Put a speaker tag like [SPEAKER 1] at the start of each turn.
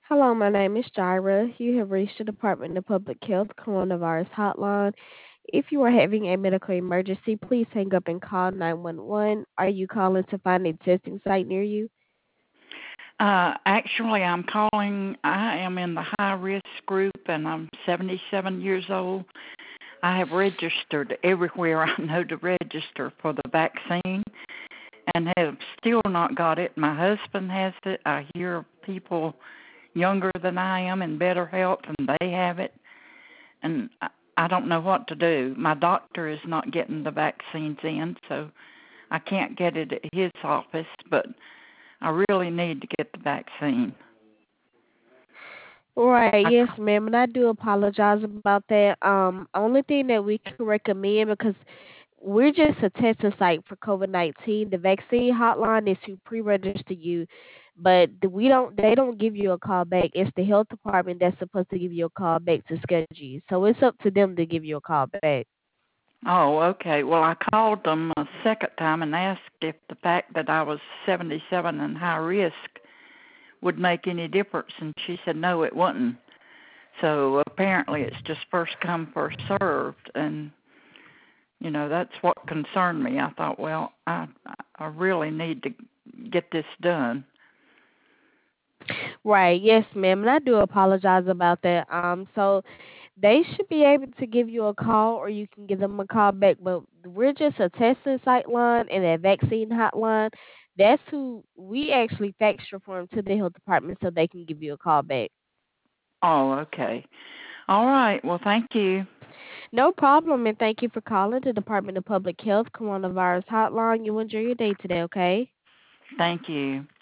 [SPEAKER 1] Hello, my name is Jira. You have reached the Department of Public Health Coronavirus Hotline. If you are having a medical emergency, please hang up and call 911. Are you calling to find a testing site near you?
[SPEAKER 2] Actually, I'm calling. I am in the high risk group and I'm 77 years old. I have registered everywhere I know to register for the vaccine and have still not got it. My husband has it. I hear of people younger than I am in better health and they have it. And I don't know what to do. My doctor is not getting the vaccines in, so I can't get it at his office, but I really need to get the vaccine.
[SPEAKER 1] Right,
[SPEAKER 2] I,
[SPEAKER 1] yes, ma'am, and I do apologize about that. Only thing that we can recommend because we're just a testing site for COVID-19. The vaccine hotline is to pre-register you, but they don't give you a call back. It's the health department that's supposed to give you a call back to schedule you. So it's up to them to give you a call back.
[SPEAKER 2] Oh, okay. Well, I called them a second time and asked if the fact that I was 77 and high risk would make any difference, and she said no, it wouldn't. So apparently it's just first come, first served, and that's what concerned me. I thought, well, I really need to get this done.
[SPEAKER 1] Right, yes, ma'am, and I do apologize about that. So they should be able to give you a call, or you can give them a call back. But we're just a testing site line and a vaccine hotline. That's who we actually fax your form to the health department so they can give you a call back.
[SPEAKER 2] Oh, okay. All right. Well, thank you.
[SPEAKER 1] No problem, and thank you for calling the Department of Public Health Coronavirus Hotline. You enjoy your day today, okay?
[SPEAKER 2] Thank you.